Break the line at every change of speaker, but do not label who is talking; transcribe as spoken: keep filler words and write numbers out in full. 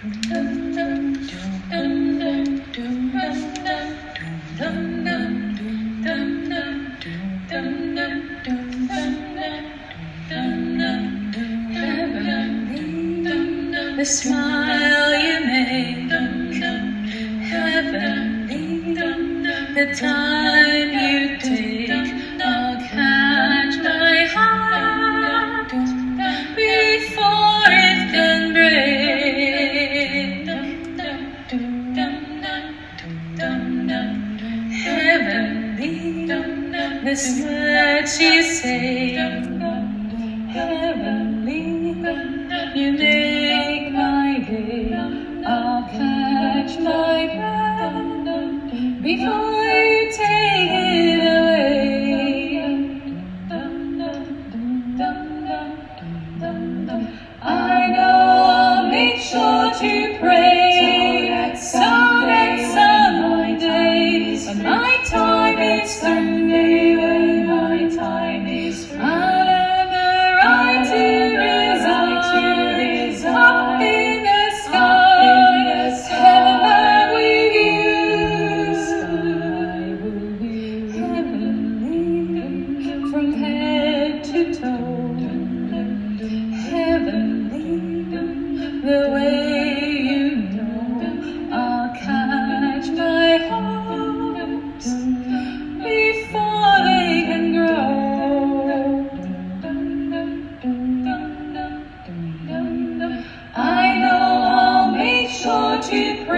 The smile you make, heavenly. The time you take, I'll catch my heart before it can break. Heavenly, this much you say. Heavenly, you make my day. I'll catch my breath before you take it away. I know I'll make sure to pray that someday, some my days, when my time is through, when my time is through, I'll have the right to resign up in the sky, heaven with you, heavenly, from head to toe, heavenly, the way you know I'll catch my hopes before they can grow. I know I'll make sure to